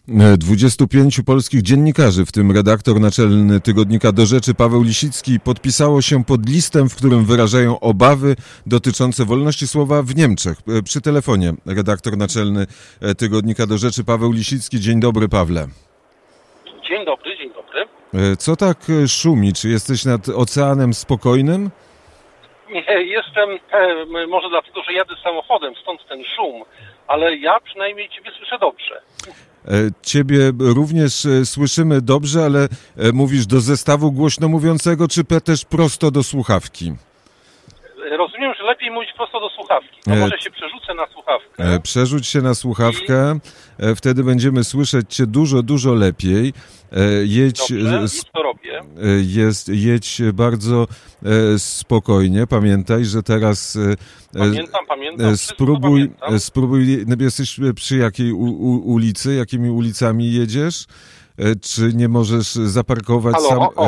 25 polskich dziennikarzy, w tym redaktor naczelny tygodnika Do Rzeczy Paweł Lisicki, podpisało się pod listem, w którym wyrażają obawy dotyczące wolności słowa w Niemczech. Przy telefonie redaktor naczelny tygodnika Do Rzeczy Paweł Lisicki. Dzień dobry, Pawle. Dzień dobry, dzień dobry. Co tak szumi? Czy jesteś nad oceanem spokojnym? Nie, jestem, może dlatego, że jadę samochodem, stąd ten szum, ale ja przynajmniej Ciebie słyszę dobrze. Ciebie również słyszymy dobrze, ale mówisz do zestawu głośno mówiącego, czy też prosto do słuchawki? Rozumiem, że lepiej mówić prosto do słuchawki. To może się przerzucę na słuchawkę. Przerzuć się na słuchawkę, wtedy będziemy słyszeć Cię dużo, dużo lepiej. Dobrze, to robię. Jedź bardzo spokojnie. Pamiętaj, że teraz Pamiętam. Spróbuj, jesteś przy jakiej ulicy, jakimi ulicami jedziesz? Czy nie możesz zaparkować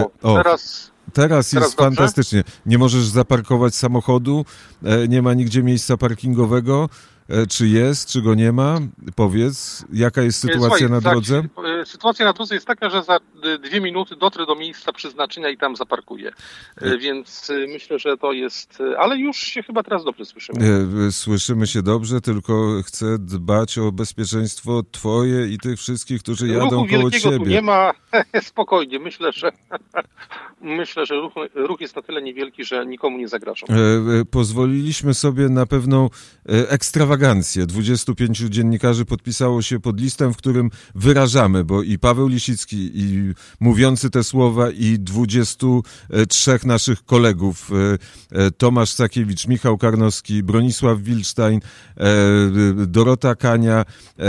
Teraz jest fantastycznie. Nie możesz zaparkować samochodu, nie ma nigdzie miejsca parkingowego. Czy jest, czy go nie ma? Powiedz, jaka jest sytuacja na drodze? Sytuacja na drodze jest taka, że za 2 minuty dotrę do miejsca przeznaczenia i tam zaparkuję. Więc myślę, że to jest... Ale już się chyba teraz dobrze słyszymy. Słyszymy się dobrze, tylko chcę dbać o bezpieczeństwo Twoje i tych wszystkich, którzy jadą koło Ciebie. Tu nie ma. Spokojnie. Myślę, że ruch jest na tyle niewielki, że nikomu nie zagrażą. Pozwoliliśmy sobie na pewną ekstrawagancję. 25 dziennikarzy podpisało się pod listem, w którym wyrażamy, bo i Paweł Lisicki, i mówiący te słowa, i 23 naszych kolegów, Tomasz Sakiewicz, Michał Karnowski, Bronisław Wilczstein, Dorota Kania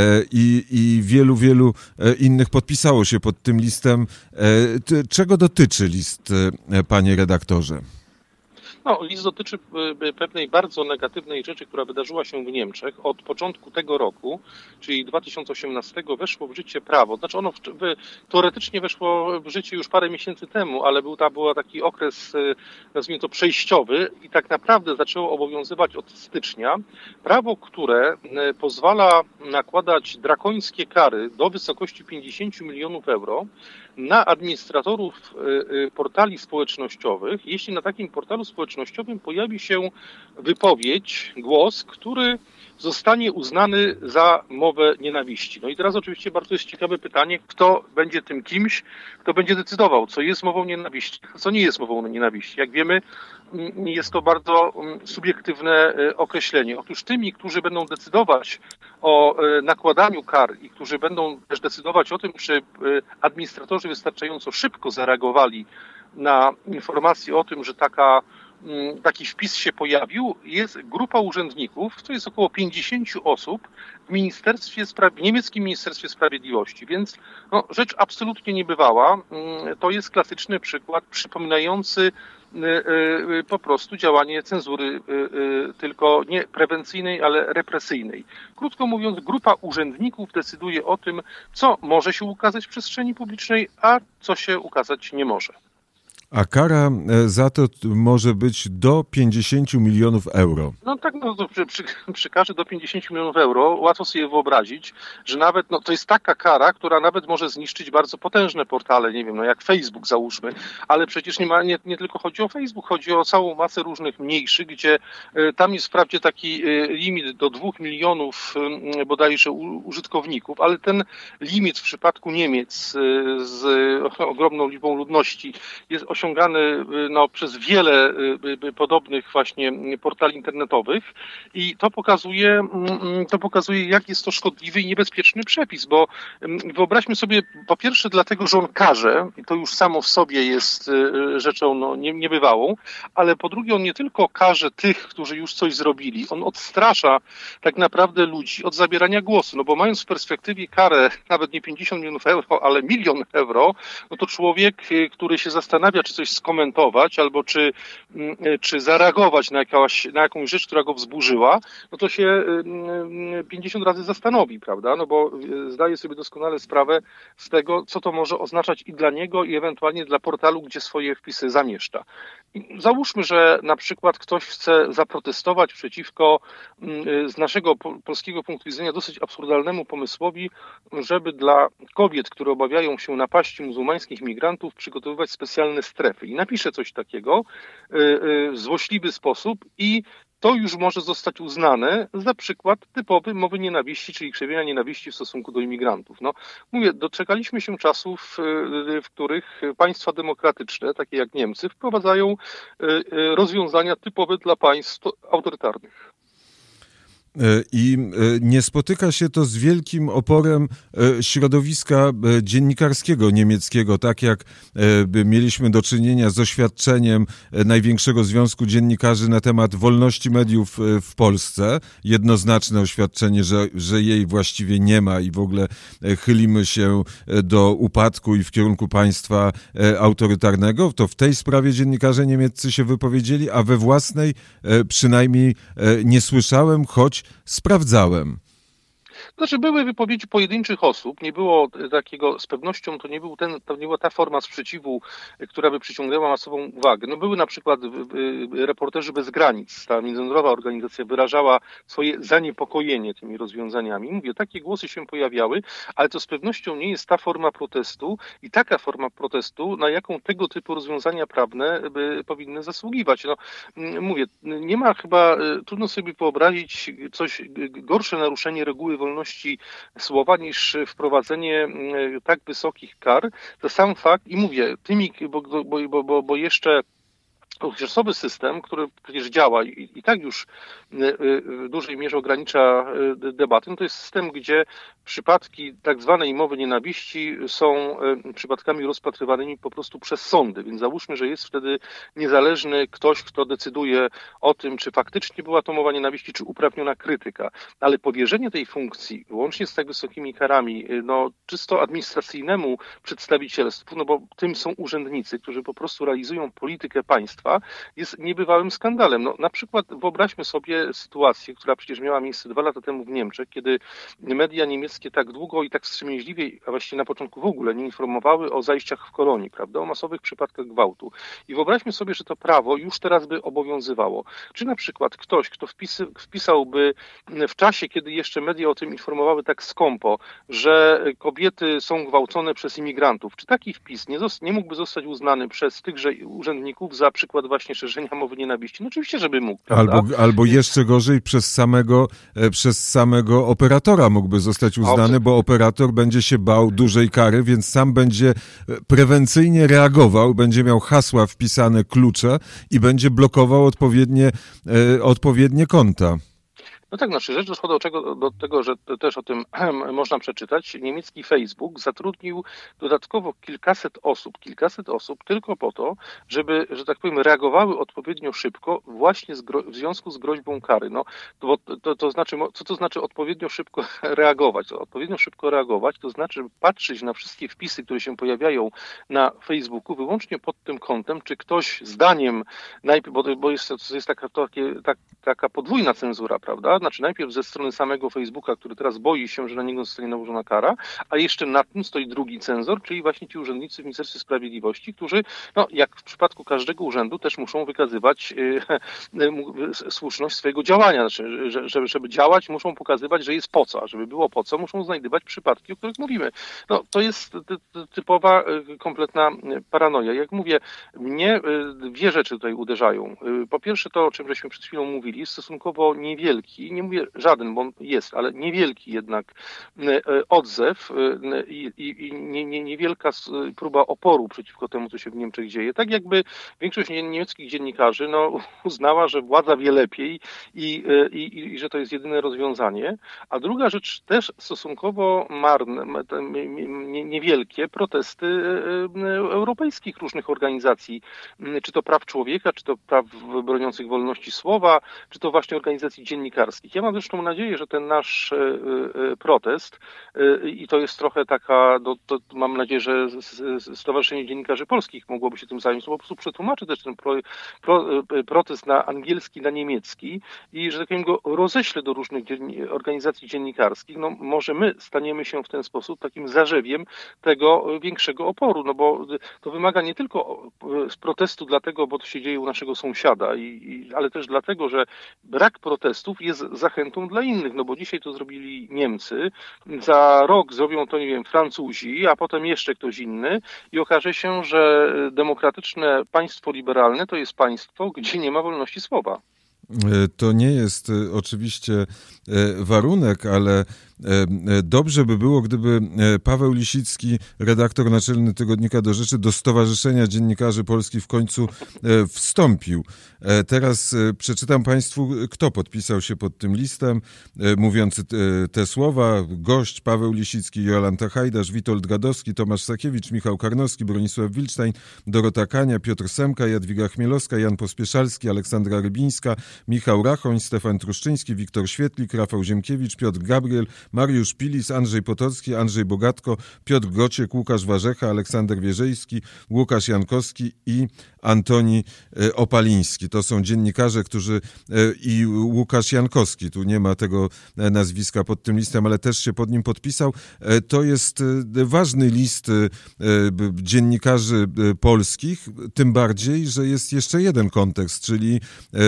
i wielu innych podpisało się pod tym listem. Czego dotyczy list, panie redaktorze? List dotyczy pewnej bardzo negatywnej rzeczy, która wydarzyła się w Niemczech. Od początku tego roku, czyli 2018, weszło w życie prawo. Znaczy ono teoretycznie weszło w życie już parę miesięcy temu, ale był taki okres, nazwijmy to, przejściowy i tak naprawdę zaczęło obowiązywać od stycznia. Prawo, które pozwala nakładać drakońskie kary do wysokości 50 milionów euro na administratorów portali społecznościowych, jeśli na takim portalu społecznościowym pojawi się wypowiedź, głos, który zostanie uznany za mowę nienawiści. No i teraz oczywiście bardzo jest ciekawe pytanie, kto będzie tym kimś, kto będzie decydował, co jest mową nienawiści, a co nie jest mową nienawiści. Jak wiemy, jest to bardzo subiektywne określenie. Otóż tymi, którzy będą decydować o nakładaniu kar i którzy będą też decydować o tym, czy administratorzy wystarczająco szybko zareagowali na informację o tym, że taki wpis się pojawił, jest grupa urzędników, to jest około 50 osób w niemieckim Ministerstwie Sprawiedliwości, więc rzecz absolutnie niebywała. To jest klasyczny przykład przypominający po prostu działanie cenzury, tylko nie prewencyjnej, ale represyjnej. Krótko mówiąc, grupa urzędników decyduje o tym, co może się ukazać w przestrzeni publicznej, a co się ukazać nie może. A kara za to może być do 50 milionów euro. Przy karze do 50 milionów euro łatwo sobie wyobrazić, że nawet to jest taka kara, która nawet może zniszczyć bardzo potężne portale, nie wiem, jak Facebook załóżmy, ale przecież nie tylko chodzi o Facebook, chodzi o całą masę różnych mniejszych, gdzie tam jest wprawdzie taki limit do 2 milionów bodajże użytkowników, ale ten limit w przypadku Niemiec z ogromną liczbą ludności jest osiągany przez wiele podobnych właśnie portali internetowych i to pokazuje, jak jest to szkodliwy i niebezpieczny przepis, bo wyobraźmy sobie, po pierwsze dlatego, że on karze, i to już samo w sobie jest rzeczą niebywałą, ale po drugie on nie tylko karze tych, którzy już coś zrobili, on odstrasza tak naprawdę ludzi od zabierania głosu, bo mając w perspektywie karę nawet nie 50 milionów euro, ale 1 000 000 euro, to człowiek, który się zastanawia, czy coś skomentować, albo czy zareagować na jakąś rzecz, która go wzburzyła, no to się 50 razy zastanowi, prawda? No bo zdaje sobie doskonale sprawę z tego, co to może oznaczać i dla niego, i ewentualnie dla portalu, gdzie swoje wpisy zamieszcza. I załóżmy, że na przykład ktoś chce zaprotestować przeciwko z naszego polskiego punktu widzenia dosyć absurdalnemu pomysłowi, żeby dla kobiet, które obawiają się napaści muzułmańskich migrantów, przygotowywać specjalne strefy. I napisze coś takiego w złośliwy sposób i to już może zostać uznane za przykład typowy mowy nienawiści, czyli krzewienia nienawiści w stosunku do imigrantów. No, mówię, doczekaliśmy się czasów, w których państwa demokratyczne, takie jak Niemcy, wprowadzają rozwiązania typowe dla państw autorytarnych. I nie spotyka się to z wielkim oporem środowiska dziennikarskiego niemieckiego, tak jak mieliśmy do czynienia z oświadczeniem największego związku dziennikarzy na temat wolności mediów w Polsce. Jednoznaczne oświadczenie, że jej właściwie nie ma i w ogóle chylimy się do upadku i w kierunku państwa autorytarnego. To w tej sprawie dziennikarze niemieccy się wypowiedzieli, a we własnej przynajmniej nie słyszałem, choć sprawdzałem. Znaczy były wypowiedzi pojedynczych osób, nie było takiego, z pewnością to nie była ta forma sprzeciwu, która by przyciągnęła masową uwagę. No były na przykład Reporterzy Bez Granic, ta międzynarodowa organizacja wyrażała swoje zaniepokojenie tymi rozwiązaniami. Mówię, takie głosy się pojawiały, ale to z pewnością nie jest ta forma protestu i taka forma protestu, na jaką tego typu rozwiązania prawne powinny zasługiwać. No, mówię, nie ma chyba, trudno sobie wyobrazić coś gorsze naruszenie reguły wolności słowa niż wprowadzenie tak wysokich kar za sam fakt i mówię, bo jeszcze dotychczasowy system, który przecież działa i tak już w dużej mierze ogranicza debaty, no to jest system, gdzie przypadki tak zwanej mowy nienawiści są przypadkami rozpatrywanymi po prostu przez sądy, więc załóżmy, że jest wtedy niezależny ktoś, kto decyduje o tym, czy faktycznie była to mowa nienawiści, czy uprawniona krytyka, ale powierzenie tej funkcji łącznie z tak wysokimi karami, no czysto administracyjnemu przedstawicielstwu, no bo tym są urzędnicy, którzy po prostu realizują politykę państwa, jest niebywałym skandalem. No, na przykład wyobraźmy sobie sytuację, która przecież miała miejsce 2 lata temu w Niemczech, kiedy media niemieckie tak długo i tak wstrzemięźliwie, a właściwie na początku w ogóle nie informowały o zajściach w kolonii, prawda, o masowych przypadkach gwałtu. I wyobraźmy sobie, że to prawo już teraz by obowiązywało. Czy na przykład ktoś, kto wpisałby w czasie, kiedy jeszcze media o tym informowały tak skąpo, że kobiety są gwałcone przez imigrantów, czy taki wpis nie mógłby zostać uznany przez tychże urzędników za przykład właśnie szerzenia mowy nienawiści? No oczywiście, żeby mógł. Albo jeszcze gorzej przez samego operatora mógłby zostać uznany, bo operator będzie się bał dużej kary, więc sam będzie prewencyjnie reagował, będzie miał hasła wpisane, klucze i będzie blokował odpowiednie konta. No tak, rzecz doszła do tego, że też o tym można przeczytać. Niemiecki Facebook zatrudnił dodatkowo kilkaset osób tylko po to, żeby, że tak powiem, reagowały odpowiednio szybko właśnie w związku z groźbą kary. No, to znaczy, co to znaczy odpowiednio szybko reagować? Odpowiednio szybko reagować to znaczy patrzeć na wszystkie wpisy, które się pojawiają na Facebooku wyłącznie pod tym kątem, czy ktoś zdaniem, najpierw, bo jest taka podwójna cenzura, prawda? Znaczy najpierw ze strony samego Facebooka, który teraz boi się, że na niego zostanie nałożona kara, a jeszcze nad tym stoi drugi cenzor, czyli właśnie ci urzędnicy w Ministerstwie Sprawiedliwości, którzy, no jak w przypadku każdego urzędu, też muszą wykazywać słuszność swojego działania. Znaczy, żeby działać, muszą pokazywać, że jest po co, a żeby było po co, muszą znajdywać przypadki, o których mówimy. No to jest typowa, kompletna paranoja. Jak mówię, mnie 2 rzeczy tutaj uderzają. Po pierwsze to, o czym żeśmy przed chwilą mówili, stosunkowo niewielki, nie mówię żaden, bo on jest, ale niewielki jednak odzew i niewielka próba oporu przeciwko temu, co się w Niemczech dzieje. Tak jakby większość niemieckich dziennikarzy uznała, że władza wie lepiej i że to jest jedyne rozwiązanie. A druga rzecz też stosunkowo marne, niewielkie protesty europejskich różnych organizacji, czy to praw człowieka, czy to praw broniących wolności słowa, czy to właśnie organizacji dziennikarskich. dziennikarskich. Ja mam zresztą nadzieję, że ten nasz protest, i to jest trochę taka, to mam nadzieję, że Stowarzyszenie Dziennikarzy Polskich mogłoby się tym zająć, to po prostu przetłumaczy też ten protest na angielski, na niemiecki i, że tak powiem, go roześlę do różnych organizacji dziennikarskich. No, może my staniemy się w ten sposób takim zarzewiem tego większego oporu, no bo to wymaga nie tylko protestu dlatego, bo to się dzieje u naszego sąsiada, ale też dlatego, że brak protestów jest zachętą dla innych, no bo dzisiaj to zrobili Niemcy, za rok zrobią to, nie wiem, Francuzi, a potem jeszcze ktoś inny i okaże się, że demokratyczne państwo liberalne to jest państwo, gdzie nie ma wolności słowa. To nie jest oczywiście warunek, ale dobrze by było, gdyby Paweł Lisicki, redaktor naczelny Tygodnika Do Rzeczy, do Stowarzyszenia Dziennikarzy Polskich w końcu wstąpił. Teraz przeczytam Państwu, kto podpisał się pod tym listem, mówiący te słowa. Gość Paweł Lisicki, Jolanta Hajdasz, Witold Gadowski, Tomasz Sakiewicz, Michał Karnowski, Bronisław Wilczstein, Dorota Kania, Piotr Semka, Jadwiga Chmielowska, Jan Pospieszalski, Aleksandra Rybińska, Michał Rachoń, Stefan Truszczyński, Wiktor Świetlik, Rafał Ziemkiewicz, Piotr Gabriel, Mariusz Pilis, Andrzej Potocki, Andrzej Bogatko, Piotr Gociek, Łukasz Warzecha, Aleksander Wierzejski, Łukasz Jankowski i Antoni Opaliński. To są dziennikarze, którzy i Łukasz Jankowski, tu nie ma tego nazwiska pod tym listem, ale też się pod nim podpisał. To jest ważny list dziennikarzy polskich, tym bardziej, że jest jeszcze jeden kontekst, czyli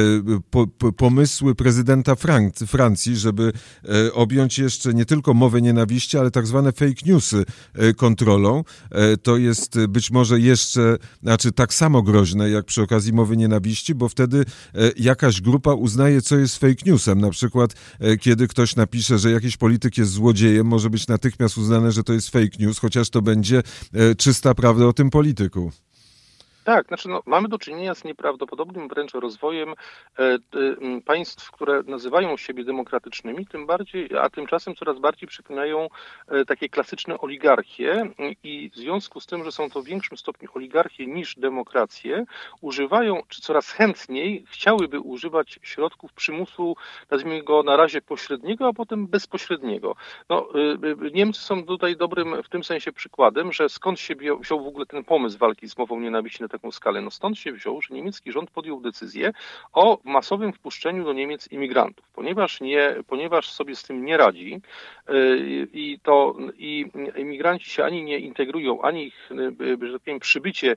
pomysły prezydenta Francji, żeby objąć jeszcze nie tylko mowę nienawiści, ale tak zwane fake newsy kontrolą. To jest być może jeszcze, tak samo groźne jak przy okazji mowy nienawiści, bo wtedy jakaś grupa uznaje, co jest fake newsem. Na przykład, kiedy ktoś napisze, że jakiś polityk jest złodziejem, może być natychmiast uznane, że to jest fake news, chociaż to będzie czysta prawda o tym polityku. Tak, mamy do czynienia z nieprawdopodobnym wręcz rozwojem państw, które nazywają siebie demokratycznymi, tym bardziej, a tymczasem coraz bardziej przypominają takie klasyczne oligarchie i w związku z tym, że są to w większym stopniu oligarchie niż demokracje, używają, czy coraz chętniej chciałyby używać środków przymusu, nazwijmy go na razie pośredniego, a potem bezpośredniego. Niemcy są tutaj dobrym w tym sensie przykładem, że skąd się wziął w ogóle ten pomysł walki z mową nienawiści na taką skalę. Stąd się wziął, że niemiecki rząd podjął decyzję o masowym wpuszczeniu do Niemiec imigrantów, ponieważ sobie z tym nie radzi i imigranci się ani nie integrują, ani ich, że tak powiem, przybycie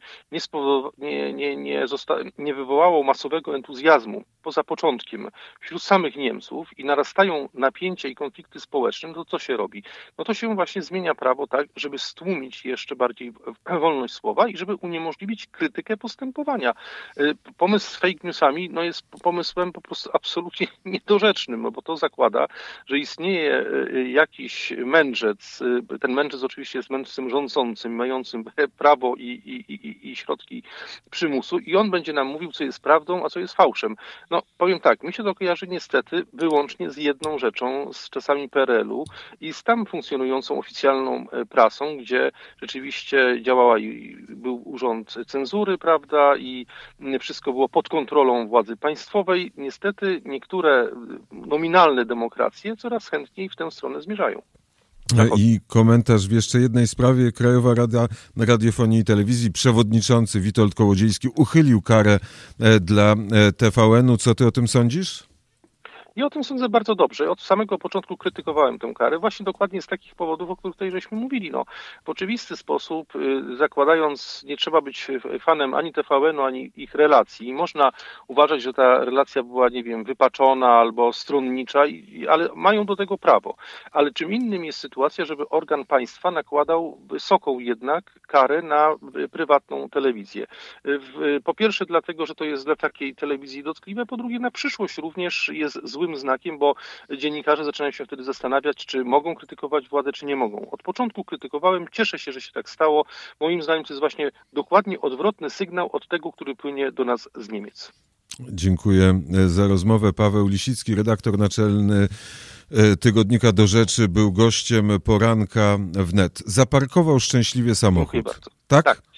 nie wywołało masowego entuzjazmu poza początkiem wśród samych Niemców i narastają napięcia i konflikty społeczne, to co się robi? To się właśnie zmienia prawo tak, żeby stłumić jeszcze bardziej wolność słowa i żeby uniemożliwić krytykę postępowania. Pomysł z fake newsami jest pomysłem po prostu absolutnie niedorzecznym, bo to zakłada, że istnieje jakiś mędrzec, ten mędrzec oczywiście jest mędrcem rządzącym, mającym prawo i środki przymusu i on będzie nam mówił, co jest prawdą, a co jest fałszem. Powiem tak, mi się to kojarzy niestety wyłącznie z jedną rzeczą, z czasami PRL-u i z tam funkcjonującą oficjalną prasą, gdzie rzeczywiście działała i był urząd cenzury, prawda, i wszystko było pod kontrolą władzy państwowej. Niestety niektóre nominalne demokracje coraz chętniej w tę stronę zmierzają. I komentarz w jeszcze jednej sprawie. Krajowa Rada Radiofonii i Telewizji, przewodniczący Witold Kołodziejski uchylił karę dla TVN-u. Co ty o tym sądzisz? Ja o tym sądzę bardzo dobrze. Od samego początku krytykowałem tę karę, właśnie dokładnie z takich powodów, o których tutaj żeśmy mówili. W oczywisty sposób, zakładając, nie trzeba być fanem ani TVN-u, ani ich relacji. Można uważać, że ta relacja była, nie wiem, wypaczona albo stronnicza, ale mają do tego prawo. Ale czym innym jest sytuacja, żeby organ państwa nakładał wysoką jednak karę na prywatną telewizję. Po pierwsze dlatego, że to jest dla takiej telewizji dotkliwe, po drugie na przyszłość również jest złym znakiem, bo dziennikarze zaczynają się wtedy zastanawiać, czy mogą krytykować władzę, czy nie mogą. Od początku krytykowałem, cieszę się, że się tak stało. Moim zdaniem to jest właśnie dokładnie odwrotny sygnał od tego, który płynie do nas z Niemiec. Dziękuję za rozmowę. Paweł Lisicki, redaktor naczelny Tygodnika Do Rzeczy, był gościem poranka wnet. Zaparkował szczęśliwie samochód. Dziękuję bardzo. Tak? Tak.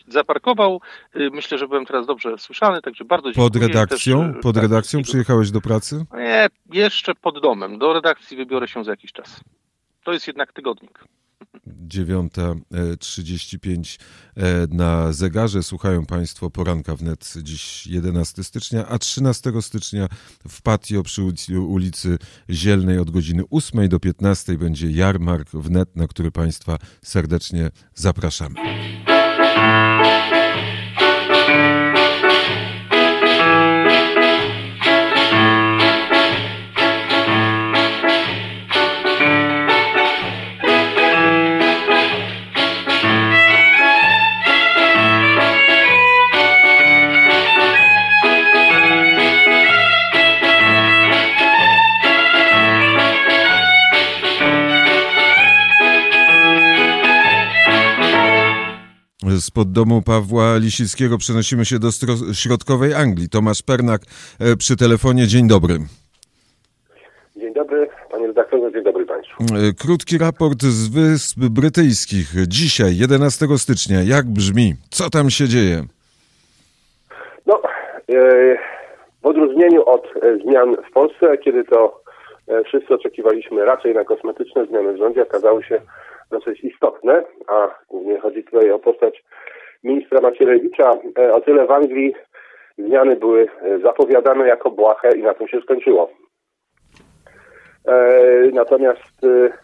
zaparkował. Myślę, że byłem teraz dobrze słyszany, także bardzo dziękuję. Pod redakcją przyjechałeś do pracy? Nie, jeszcze pod domem. Do redakcji wybiorę się za jakiś czas. To jest jednak tygodnik. 9:35 na zegarze. Słuchają Państwo poranka wnet dziś 11 stycznia, a 13 stycznia w patio przy ulicy Zielnej od godziny 8 do 15 będzie jarmark wnet, na który Państwa serdecznie zapraszamy. Spod domu Pawła Lisickiego przenosimy się do środkowej Anglii. Tomasz Pernak przy telefonie. Dzień dobry. Dzień dobry, panie redaktorze, dzień dobry państwu. Krótki raport z Wysp Brytyjskich. Dzisiaj, 11 stycznia. Jak brzmi? Co tam się dzieje? No, w odróżnieniu od zmian w Polsce, kiedy to wszyscy oczekiwaliśmy raczej na kosmetyczne zmiany w rządzie, okazały się dosyć istotne, a głównie chodzi tutaj o postać ministra Macierewicza. O tyle w Anglii zmiany były zapowiadane jako błahe i na tym się skończyło. Natomiast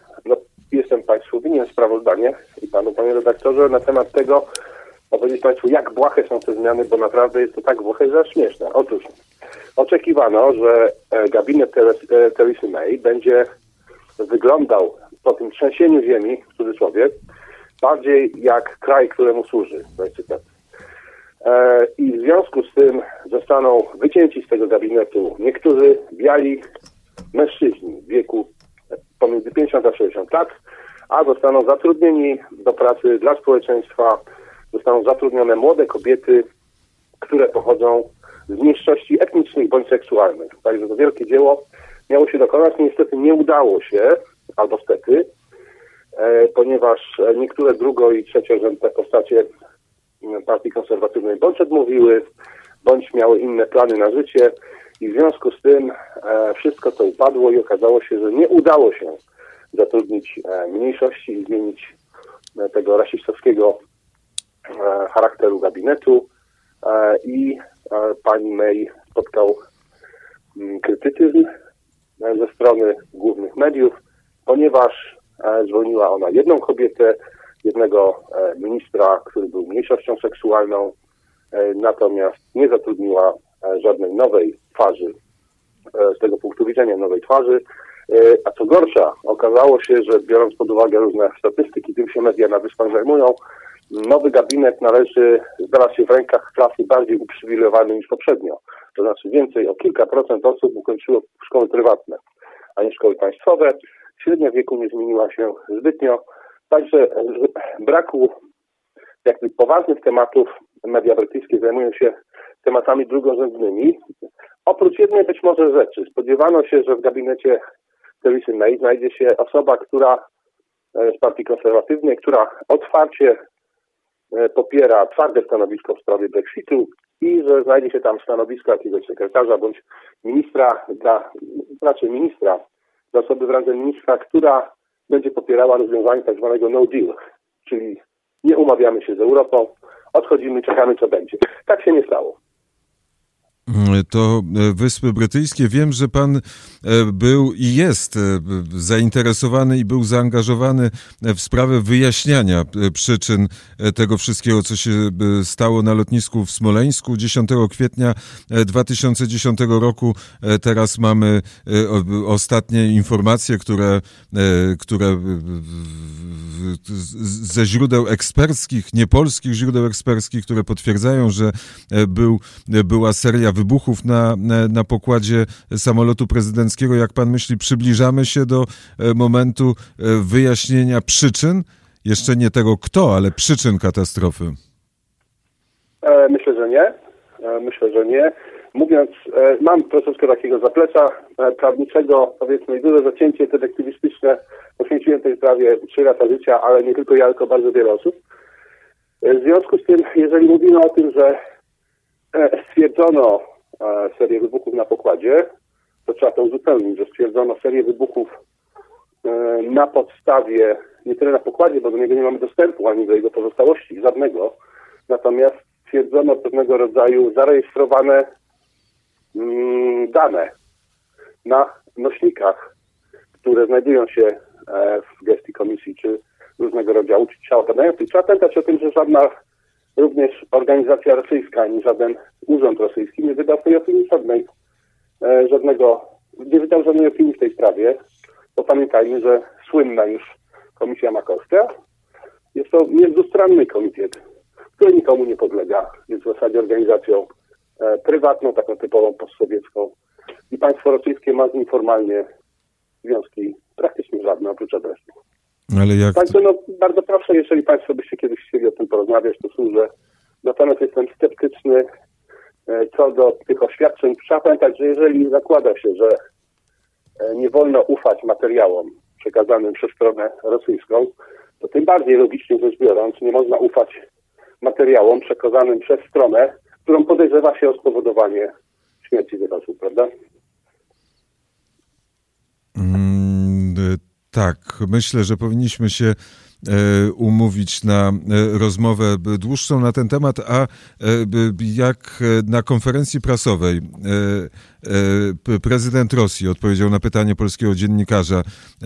jestem Państwu winien sprawozdanie i Panu, Panie redaktorze, na temat tego opowiedzieć Państwu, jak błahe są te zmiany, bo naprawdę jest to tak błahe, że aż śmieszne. Otóż oczekiwano, że gabinet Theresa May będzie wyglądał po tym trzęsieniu ziemi, w cudzysłowie, bardziej jak kraj, któremu służy. To jest cytat. I w związku z tym zostaną wycięci z tego gabinetu niektórzy biali mężczyźni w wieku pomiędzy 50 a 60 lat, a zostaną zatrudnieni do pracy dla społeczeństwa, zostaną zatrudnione młode kobiety, które pochodzą z mniejszości etnicznych bądź seksualnych. Także to wielkie dzieło miało się dokonać. Niestety nie udało się, albo stety, ponieważ niektóre drugo- i trzeciorzędne postacie partii konserwatywnej bądź odmówiły, bądź miały inne plany na życie i w związku z tym wszystko to upadło i okazało się, że nie udało się zatrudnić mniejszości i zmienić tego rasistowskiego charakteru gabinetu i pani May spotkał krytycyzm ze strony głównych mediów, ponieważ zwolniła ona jedną kobietę, jednego ministra, który był mniejszością seksualną, natomiast nie zatrudniła żadnej nowej twarzy, z tego punktu widzenia nowej twarzy. A co gorsza, okazało się, że biorąc pod uwagę różne statystyki, tym się media na Wyspach zajmują, nowy gabinet znalazł się w rękach klasy bardziej uprzywilejowanej niż poprzednio. To znaczy więcej o kilka procent osób ukończyło szkoły prywatne, a nie szkoły państwowe. Średnia wieku nie zmieniła się zbytnio. Także z braku jakby poważnych tematów media brytyjskie zajmują się tematami drugorzędnymi. Oprócz jednej być może rzeczy. Spodziewano się, że w gabinecie Theresa May znajdzie się osoba, która z partii konserwatywnej, która otwarcie popiera twarde stanowisko w sprawie Brexitu i że znajdzie się tam stanowisko jakiegoś sekretarza bądź ministra, raczej ministra, do osoby w randze ministra, która będzie popierała rozwiązanie tak zwanego no deal, czyli nie umawiamy się z Europą, odchodzimy, czekamy co będzie. Tak się nie stało. To Wyspy Brytyjskie. Wiem, że pan był i jest zainteresowany i był zaangażowany w sprawę wyjaśniania przyczyn tego wszystkiego, co się stało na lotnisku w Smoleńsku 10 kwietnia 2010 roku. Teraz mamy ostatnie informacje, które ze źródeł eksperckich, niepolskich źródeł eksperckich, które potwierdzają, że była seria wybuchów na pokładzie samolotu prezydenckiego. Jak pan myśli, przybliżamy się do momentu wyjaśnienia przyczyn? Jeszcze nie tego kto, ale przyczyn katastrofy. Myślę, że nie. Myślę, że nie. Mówiąc, mam troszeczkę takiego zaplecza prawniczego, powiedzmy, duże zacięcie detektywistyczne. Poświęciłem tej sprawie 3 lata życia, ale nie tylko ja, tylko bardzo wiele osób. W związku z tym, jeżeli mówimy o tym, że stwierdzono serię wybuchów na pokładzie, to trzeba to uzupełnić, że stwierdzono serię wybuchów na podstawie, nie tyle na pokładzie, bo do niego nie mamy dostępu, ani do jego pozostałości, żadnego. Natomiast stwierdzono pewnego rodzaju zarejestrowane dane na nośnikach, które znajdują się w gestii komisji czy różnego rodzaju ciała badających. Trzeba pamiętać o tym, że żadna również organizacja rosyjska, ani żaden urząd rosyjski nie wydał tej opinii nie wydał żadnej opinii w tej sprawie. Bo pamiętajmy, że słynna już Komisja Makowska jest to międzystronny komitet, który nikomu nie podlega. Jest w zasadzie organizacją prywatną, taką typową postsowiecką. I państwo rosyjskie ma z nim formalnie związki praktycznie żadne, oprócz adresu. Ale jak... Także bardzo proszę, jeżeli państwo byście kiedyś chcieli o tym porozmawiać, to służę. Natomiast jestem sceptyczny co do tych oświadczeń. Trzeba pamiętać, że jeżeli zakłada się, że nie wolno ufać materiałom przekazanym przez stronę rosyjską, to tym bardziej logicznie rzecz biorąc nie można ufać materiałom przekazanym przez stronę, którą podejrzewa się o spowodowanie śmierci tych osób, prawda? Tak, myślę, że powinniśmy się umówić na rozmowę dłuższą na ten temat, a jak na konferencji prasowej prezydent Rosji odpowiedział na pytanie polskiego dziennikarza,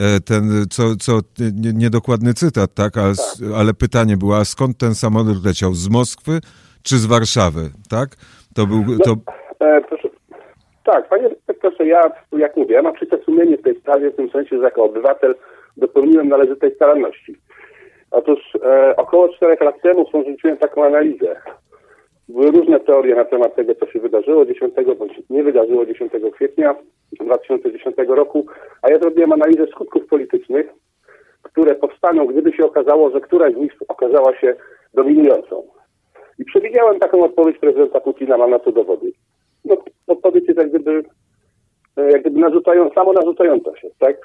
niedokładny cytat, tak, ale pytanie było, a skąd ten samolot leciał? Z Moskwy czy z Warszawy, tak? Proszę. Tak, panie doktorze, ja, jak mówię, ja mam czyste sumienie w tej sprawie, w tym sensie, że jako obywatel dopełniłem należytej staranności. Otóż około 4 lat temu sporządziłem taką analizę. Były różne teorie na temat tego, co się wydarzyło 10 bądź nie wydarzyło 10 kwietnia 2010 roku, a ja zrobiłem analizę skutków politycznych, które powstaną, gdyby się okazało, że któraś z nich okazała się dominującą. I przewidziałem taką odpowiedź prezydenta Putina, mam na to dowody. No, odpowiedź jest jak gdyby samo narzucająca się, tak?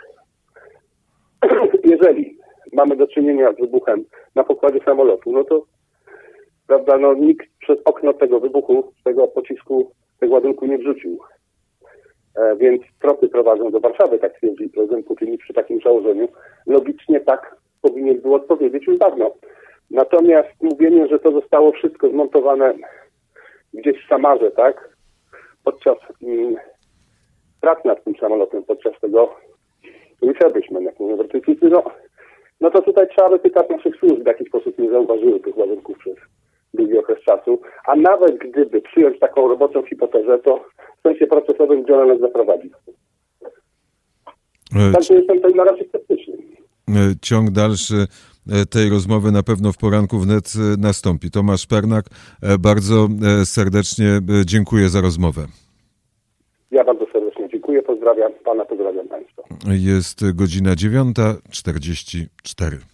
Jeżeli mamy do czynienia z wybuchem na pokładzie samolotu, no to, prawda, nikt przez okno tego wybuchu, tego pocisku, tego ładunku nie wrzucił. Więc tropy prowadzą do Warszawy, tak twierdzi prezydent Putin przy takim założeniu. Logicznie tak powinien był odpowiedzieć już dawno. Natomiast mówienie, że to zostało wszystko zmontowane gdzieś w Samarze, tak? Podczas prac nad tym samolotem, podczas tego refurbishment, jak mówią Brytyjczycy, no to tutaj trzeba wypytać naszych służb, w jaki sposób nie zauważyły tych ładunków przez długi okres czasu. A nawet gdyby przyjąć taką roboczą hipotezę, to w sensie procesowym gdzie ona nas zaprowadzi. Także jestem tutaj na razie sceptyczny. Ciąg dalszy tej rozmowy na pewno w poranku wnet nastąpi. Tomasz Pernak, bardzo serdecznie dziękuję za rozmowę. Ja bardzo serdecznie dziękuję, pozdrawiam pana, pozdrawiam państwa. Jest godzina 9:44.